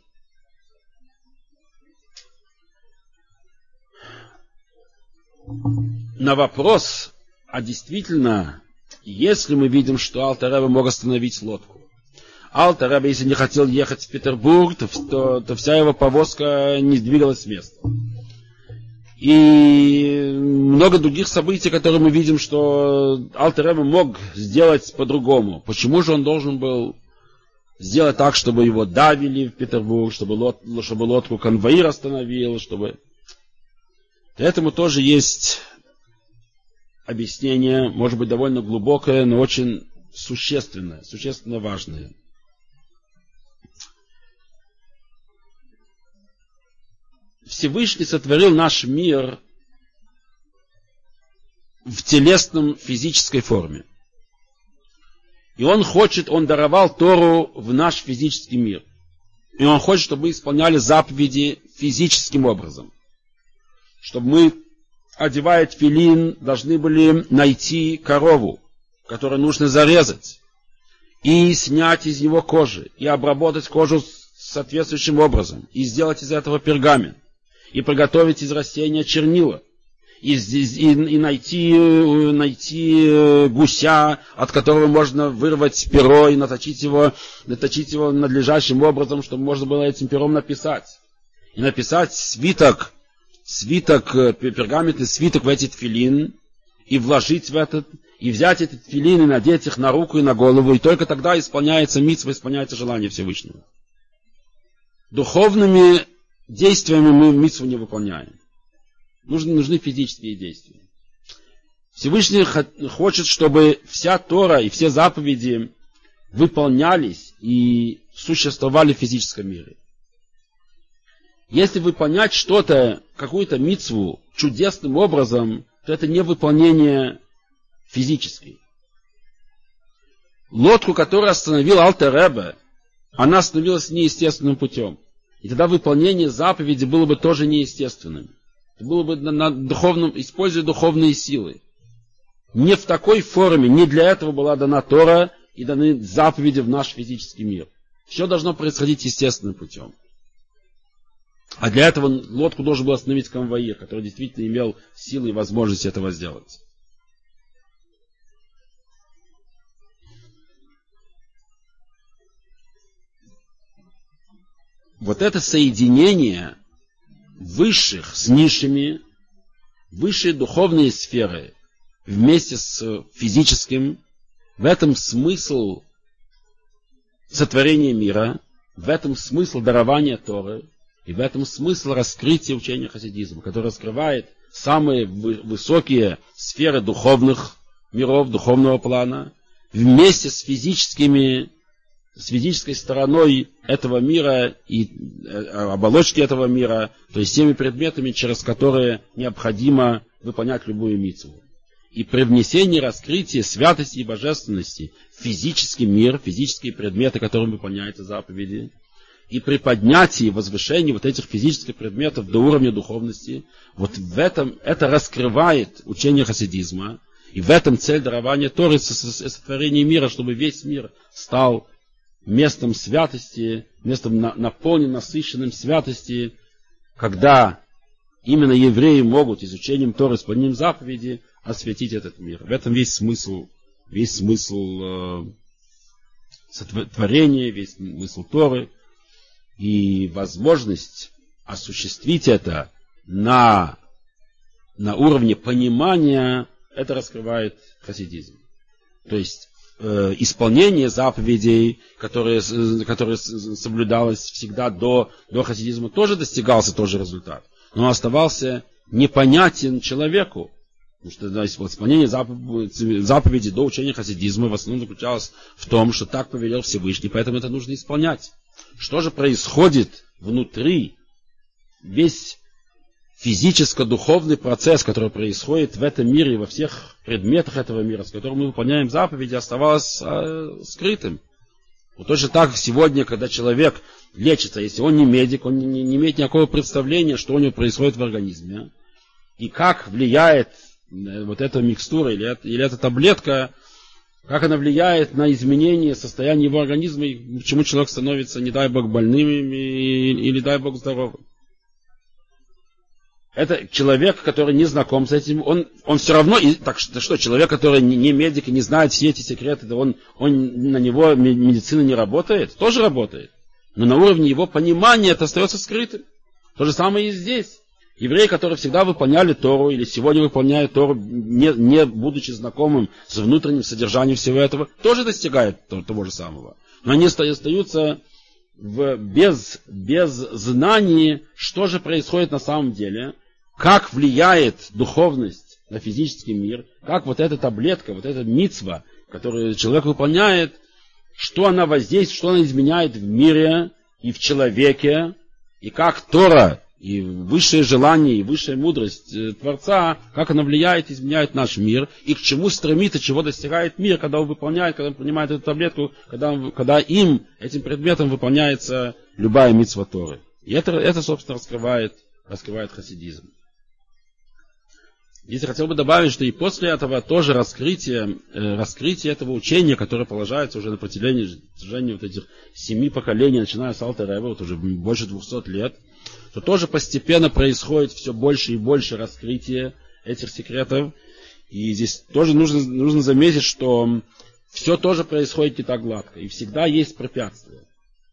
На вопрос, а действительно, если мы видим, что Алтер Ребе мог остановить лодку, Алтер Ребе, если не хотел ехать в Петербург, то вся его повозка не двигалась с места. И много других событий, которые мы видим, что Алтер Ребе мог сделать по-другому. Почему же он должен был сделать так, чтобы его давили в Петербург, чтобы лодку конвоир остановил, чтобы... Этому тоже есть объяснение, может быть, довольно глубокое, но очень существенно важное. Всевышний сотворил наш мир в телесном, физической форме. И он даровал Тору в наш физический мир. И он хочет, чтобы мы исполняли заповеди физическим образом. Чтобы мы, одевая тфилин, должны были найти корову, которую нужно зарезать, и снять из него кожи, и обработать кожу соответствующим образом, и сделать из этого пергамент, и приготовить из растения чернила, и найти гуся, от которого можно вырвать перо и наточить его надлежащим образом, чтобы можно было этим пером написать. И написать пергаментный свиток в эти тфилин, и вложить в этот, и взять эти тфилин, и надеть их на руку и на голову, и только тогда исполняется мицва, исполняется желание Всевышнего. Духовными действиями мы мицву не выполняем. Нужны физические действия. Всевышний хочет, чтобы вся Тора и все заповеди выполнялись и существовали в физическом мире. Если выполнять что-то, какую-то мицву чудесным образом, то это не выполнение физическое. Лодку, которую остановил Алтер Ребе, она остановилась неестественным путем. И тогда выполнение заповеди было бы тоже неестественным. Это было бы используя духовные силы. Не в такой форме, не для этого была дана Тора и даны заповеди в наш физический мир. Все должно происходить естественным путем. А для этого лодку должен был остановить конвоир, который действительно имел силы и возможность этого сделать. Вот это соединение высших с низшими, высшие духовные сферы вместе с физическим, в этом смысл сотворения мира, в этом смысл дарования Торы, и в этом смысл раскрытия учения хасидизма, который раскрывает самые высокие сферы духовных миров, духовного плана, вместе с физической стороной этого мира и оболочки этого мира, то есть теми предметами, через которые необходимо выполнять любую мицву. И при внесении раскрытия святости и божественности в физический мир, физические предметы, которыми выполняются заповеди, и при поднятии, возвышении вот этих физических предметов до уровня духовности, вот в этом это раскрывает учение хасидизма, и в этом цель дарования Торы, сотворения мира, чтобы весь мир стал местом святости, местом наполненным, насыщенным святости, когда именно евреи могут изучением Торы, исполнением заповеди осветить этот мир. В этом весь смысл сотворения, весь смысл Торы. И возможность осуществить это на уровне понимания, это раскрывает хасидизм. То есть исполнение заповедей, которые соблюдалось всегда до хасидизма, тоже достигался тот же результат. Но оставался непонятен человеку. Потому что исполнение заповедей до учения хасидизма в основном заключалось в том, что так повелел Всевышний, поэтому это нужно исполнять. Что же происходит внутри? Весь физическо-духовный процесс, который происходит в этом мире и во всех предметах этого мира, с которым мы выполняем заповеди, оставалось скрытым. Вот точно так сегодня, когда человек лечится, если он не медик, он не имеет никакого представления, что у него происходит в организме, и как влияет вот эта микстура или эта таблетка, как она влияет на изменение состояния его организма, и почему человек становится, не дай Бог, больным или, дай Бог, здоровым. Это человек, который не знаком с этим, он все равно, так что, человек, который не медик и не знает все эти секреты, на него медицина не работает, тоже работает. Но на уровне его понимания это остается скрытым. То же самое и здесь. Евреи, которые всегда выполняли Тору, или сегодня выполняют Тору, не будучи знакомым с внутренним содержанием всего этого, тоже достигают того же самого. Но они остаются без знаний, что же происходит на самом деле, как влияет духовность на физический мир, как вот эта таблетка, вот эта мицва, которую человек выполняет, что она воздействует, что она изменяет в мире и в человеке, и как Тора, и высшее желание, и высшая мудрость Творца, как она влияет, изменяет наш мир, и к чему стремится, чего достигает мир, когда он выполняет, когда он принимает эту таблетку, когда этим предметом выполняется любая мицва Торы. И это собственно, раскрывает хасидизм. Здесь я хотел бы добавить, что и после этого тоже раскрытие этого учения, которое продолжается уже на протяжении вот этих 7 поколений, начиная с Алтер Ребе, вот уже больше 200 лет, то тоже постепенно происходит все больше и больше раскрытия этих секретов. И здесь тоже нужно заметить, что все тоже происходит не так гладко. И всегда есть препятствия.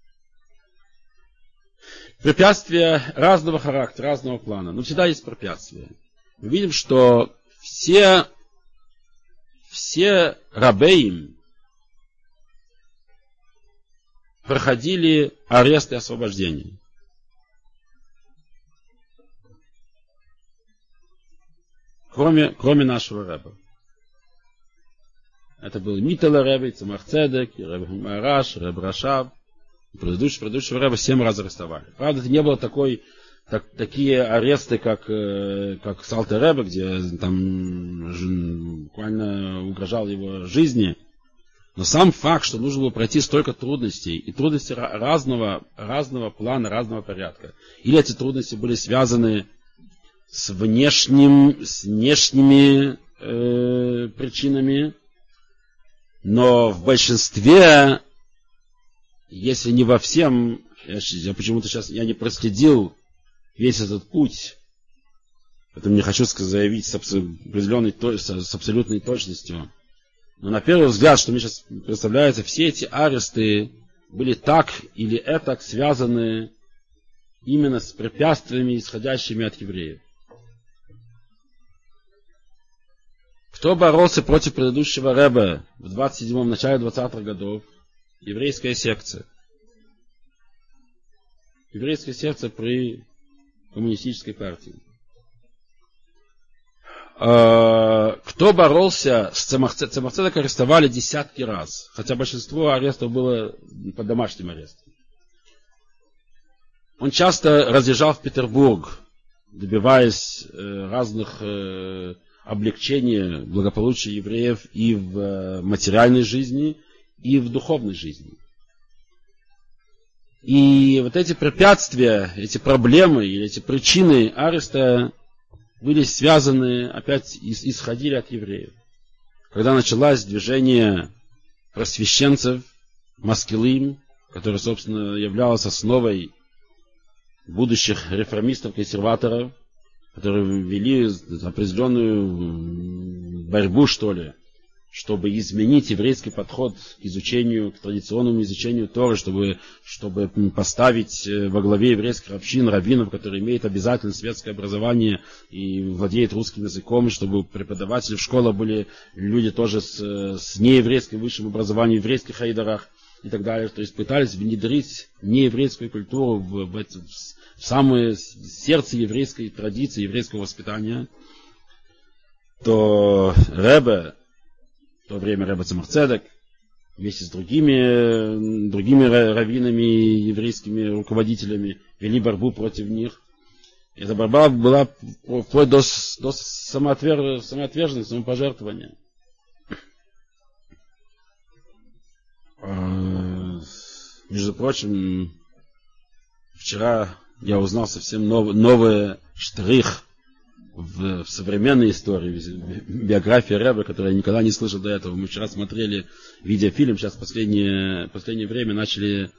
Препятствия разного характера, разного плана. Но всегда есть препятствия. Мы видим, что все рабеим проходили арест и освобождение. кроме нашего Ребе. Это был Митале Ребе, Цемах Цедек, Ребе Мараш, Ребе Рашав. Предыдущего Ребе 7 раз арестовали. Правда, это не было такие аресты, как с Алтер Ребе, где там буквально угрожал его жизни. Но сам факт, что нужно было пройти столько трудностей, и трудности разного плана, разного порядка. Или эти трудности были связаны с внешними причинами, но в большинстве, если не во всем, я почему-то сейчас не проследил весь этот путь, поэтому не хочу заявить с абсолютной точностью. Но на первый взгляд, что мне сейчас представляется, все эти аресты были так или этак связаны именно с препятствиями, исходящими от евреев. Кто боролся против предыдущего Ребе в начале 20-х годов? Еврейская секция. Еврейская секция при коммунистической партии. Кто боролся с Цемах Цедек, арестовали десятки раз, хотя большинство арестов было под домашним арестом. Он часто разъезжал в Петербург, добиваясь разных облегчений благополучия евреев и в материальной жизни, и в духовной жизни. И вот эти препятствия, эти проблемы или эти причины ареста были связаны, опять исходили от евреев. Когда началось движение просвещенцев, Маскилим, которое, собственно, являлось основой будущих реформистов-консерваторов, которые ввели определенную борьбу, что ли, чтобы изменить еврейский подход к изучению, к традиционному изучению Торы, чтобы поставить во главе еврейских общин раввинов, которые имеют обязательно светское образование и владеют русским языком, чтобы преподаватели в школах были люди тоже с нееврейским высшим образованием, в еврейских хайдарах и так далее. То есть пытались внедрить нееврейскую культуру в самое сердце еврейской традиции, еврейского воспитания. То Ребе, в то время Ребе Цемах Цедек, вместе с другими раввинами, еврейскими руководителями, вели борьбу против них. И эта борьба была вплоть до самоотверженности, самопожертвования. Между прочим, вчера я узнал совсем новый штрих в современной истории, биографии Ребе, которую я никогда не слышал до этого. Мы вчера смотрели видеофильм, сейчас в последнее время начали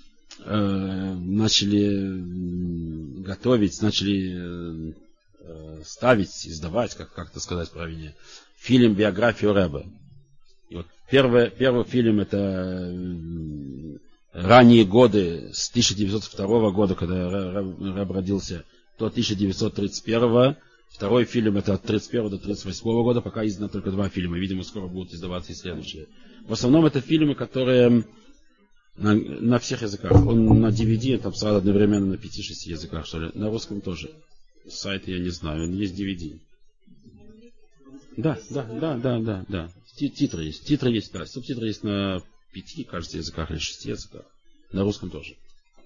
готовить, начали ставить, издавать, как это сказать правильнее, фильм «Биографию Ребе». И вот первый фильм — это ранние годы, с 1902 года, когда Ребе родился, до 1931. Второй фильм — это от 1931 до 1938 года, пока издано только 2 фильма. Видимо, скоро будут издаваться и следующие. В основном это фильмы, которые на всех языках. Он на DVD, там сразу одновременно на 5-6 языках, что ли. На русском тоже. Сайт я не знаю, он есть DVD. Да. Титры есть, да. Субтитры есть на 5, кажется, языках или 6 языках. На русском тоже.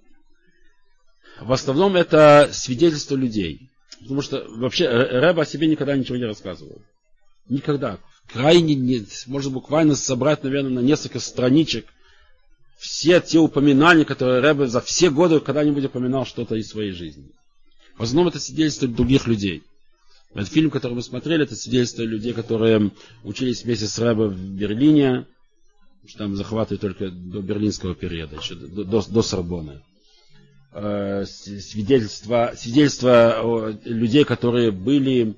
В основном это свидетельство людей. Потому что вообще Ребе о себе никогда ничего не рассказывал. Никогда. Крайне нет. Можно буквально собрать, наверное, на несколько страничек все те упоминания, которые Ребе за все годы когда-нибудь упоминал что-то из своей жизни. В основном это свидетельство других людей. Этот фильм, который мы смотрели, это свидетельство людей, которые учились вместе с Ребе в Берлине. Там захватывают только до берлинского периода, еще до Сорбонны. Свидетельства людей, которые были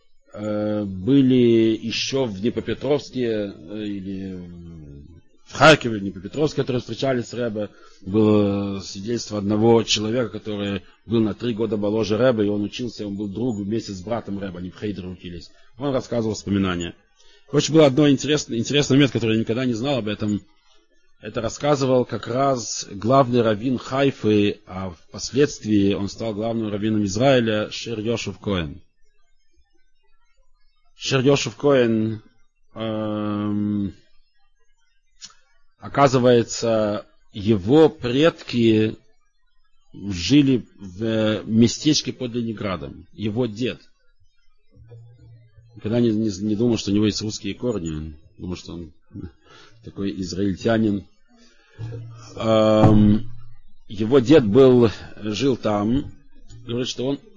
еще в Днепропетровске или в Харькове, в Днепропетровске, которые встречались с Ребе. Было свидетельство одного человека, который был на 3 года моложе Ребе, и он учился, он был друг вместе с братом Ребе, они в Хейдере учились. Он рассказывал воспоминания. Короче, был одно интересный момент, который я никогда не знал об этом. Это рассказывал как раз главный раввин Хайфы, а впоследствии он стал главным раввином Израиля, Шир Йошев Коэн. Шер Йошев Коэн, оказывается, его предки жили в местечке под Ленинградом. Его дед. Никогда не думал, что у него есть русские корни. Он думал, что он такой израильтянин. Его дед жил там. Говорит, что он...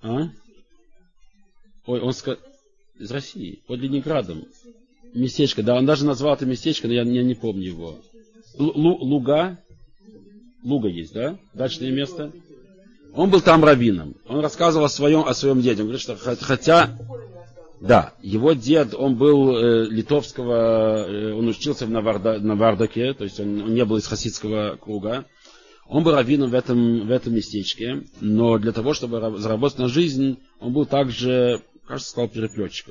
он из России, под Ленинградом. Местечко, да, он даже назвал это местечко, но я не помню его. Луга есть, да? Дачное место. Он был там раввином. Он рассказывал о своем деде. Он говорит, что хотя... Да, его дед, он был литовского, он учился на Вардаке, то есть он не был из хасидского круга. Он был раввином в этом местечке, но для того, чтобы заработать на жизнь, он был также, кажется, стал переплетчиком.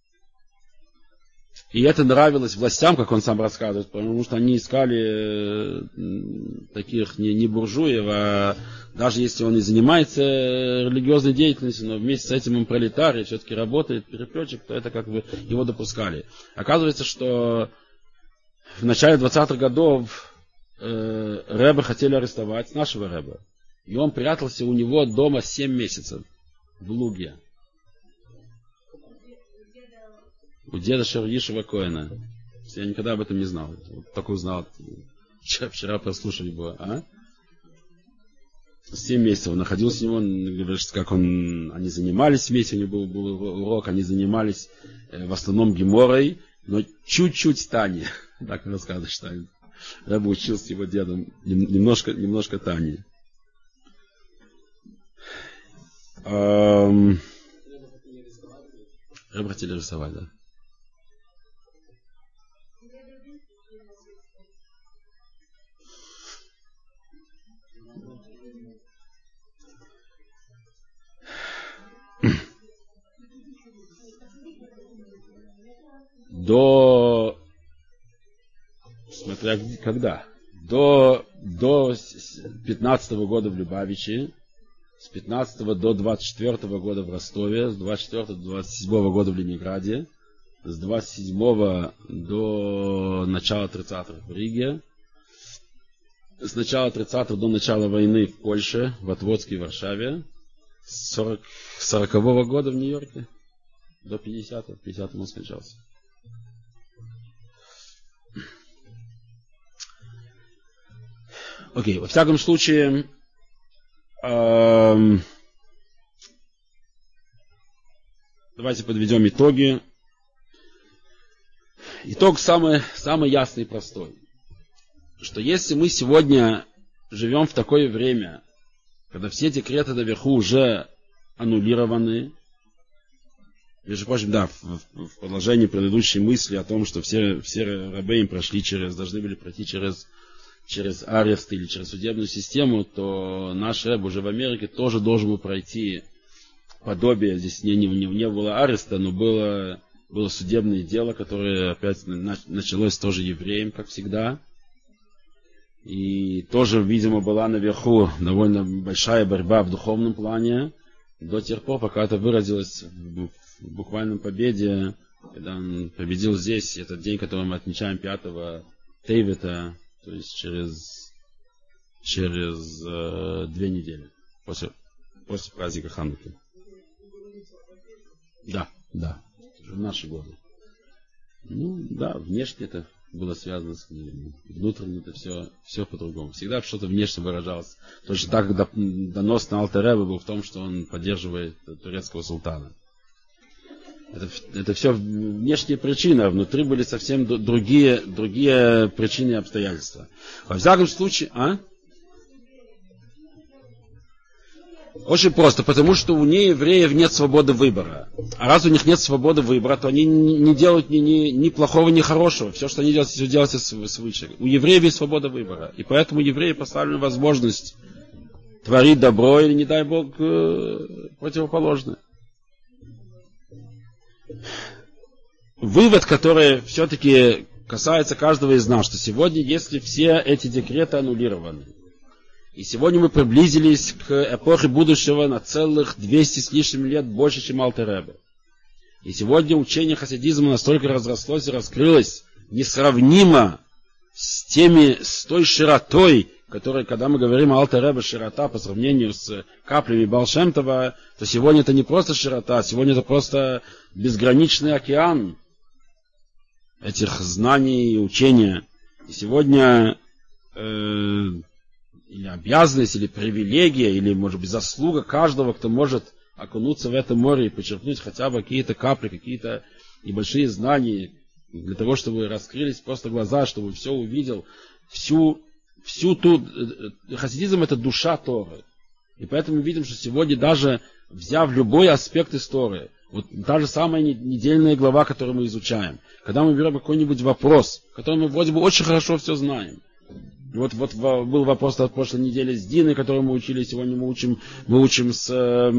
И это нравилось властям, как он сам рассказывает, потому что они искали таких не буржуев, а даже если он и занимается религиозной деятельностью, но вместе с этим он пролетарий, все-таки работает, переплетчик, то это как бы его допускали. Оказывается, что в начале 20-х годов Ребе хотели арестовать, нашего Ребе. И он прятался у него дома 7 месяцев в Луге. У деда Шер Йошева Коэна. Я никогда об этом не знал. Только узнал. Вчера прослушали его. 7 месяцев он находился у него. Говорит, как они занимались вместе. У него был урок. Они занимались в основном геморой, но чуть-чуть Тани. Так рассказывает Штайн. Ребе учился с его дедом. Немножко Тани. Ребе хотели рисовать, да. Смотря когда, до 15-го года в Любавиче, с 15-го до 24-го года в Ростове, с 24-го до 27-го года в Ленинграде, с 27-го до начала 30-х в Риге, с начала 30-х до начала войны в Польше, в Отводске и Варшаве, с 40-го года в Нью-Йорке до 50-го. В 50-м он скончался. Окей, во всяком случае, давайте подведем итоги. Итог самый ясный и простой. Что если мы сегодня живем в такое время, когда все декреты наверху уже аннулированы, между прочим, да, в продолжении предыдущей мысли о том, что все рабеим должны были пройти через арест или через судебную систему, то наш рэб уже в Америке тоже должен был пройти подобие. Здесь не было ареста, но было судебное дело, которое опять началось тоже евреем, как всегда. И тоже, видимо, была наверху довольно большая борьба в духовном плане до тех пор, пока это выразилось в буквальном победе, когда он победил здесь. Этот день, который мы отмечаем 5-го Тейвета, то есть через 2 недели после праздника Хануки. Да. В наши годы. Да, внешне это было связано с ним. Внутренне это все по-другому. Всегда что-то внешне выражалось. Точно так, как донос на Алтер Ребе был в том, что он поддерживает турецкого султана. Это все внешние причины, а внутри были совсем другие причины и обстоятельства. Во всяком случае, Очень просто, потому что у неевреев нет свободы выбора. А раз у них нет свободы выбора, то они не делают ни плохого, ни хорошего. Все, что они делают, все делается свыше. У евреев есть свобода выбора. И поэтому евреи поставлены возможность творить добро или, не дай Бог, противоположное. Вывод, который все-таки касается каждого из нас, что сегодня, если все эти декреты аннулированы, и сегодня мы приблизились к эпохе будущего на целых 200 с лишним лет больше, чем Алтер Ребе. И сегодня учение хасидизма настолько разрослось и раскрылось, несравнимо с той широтой, которая, когда мы говорим о Алтер Ребе, широта по сравнению с каплями Баал Шем Това, то сегодня это не просто широта, сегодня это просто безграничный океан этих знаний и учения. И сегодня или обязанность, или привилегия, или, может быть, заслуга каждого, кто может окунуться в это море и почерпнуть хотя бы какие-то капли, какие-то небольшие знания, для того, чтобы раскрылись просто глаза, чтобы все увидел, всю ту... Хасидизм — это душа Торы. И поэтому мы видим, что сегодня даже взяв любой аспект истории, вот та же самая недельная глава, которую мы изучаем, когда мы берем какой-нибудь вопрос, который мы вроде бы очень хорошо все знаем. Вот был вопрос от прошлой недели с Диной, который мы учили, сегодня мы учим с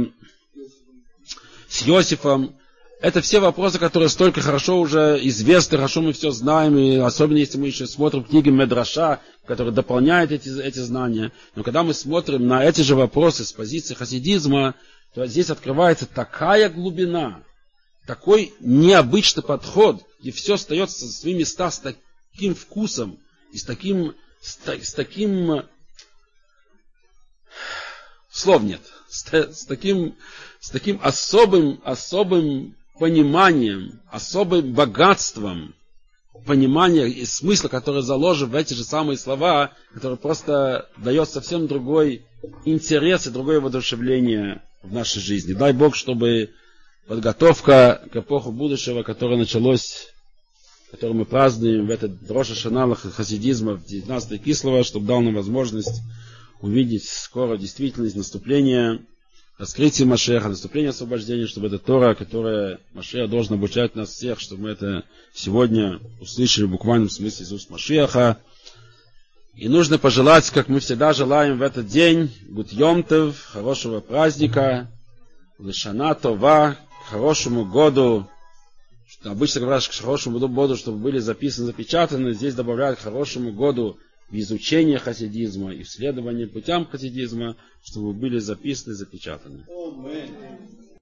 Йосифом. Это все вопросы, которые столько хорошо уже известны, хорошо мы все знаем, и особенно если мы еще смотрим книги Медраша, которые дополняют эти знания. Но когда мы смотрим на эти же вопросы с позиции хасидизма, то здесь открывается такая глубина, такой необычный подход, где все остается на свои места с таким вкусом и с таким слов нет, с таким особым пониманием, особым богатством понимания и смысла, который заложен в эти же самые слова, который просто дает совсем другой интерес и другое воодушевление в нашей жизни. Дай Бог, чтобы подготовка к эпоху будущего, которая началась, которую мы празднуем в этот Рош ха-Шана хасидизма в 19 Кислова, чтобы дал нам возможность увидеть скоро действительность наступления, раскрытие Машеха, наступление освобождения, чтобы это Тора, которая Машех должен обучать нас всех, чтобы мы это сегодня услышали в буквальном смысле из уст Машеха. И нужно пожелать, как мы всегда желаем в этот день, Гут Йом Тов, хорошего праздника, Лешана Това, к хорошему году. Обычно говорят, к хорошему году, чтобы были записаны, запечатаны. Здесь добавляют к хорошему году в изучение хасидизма и в следование путям хасидизма, чтобы были записаны, запечатаны.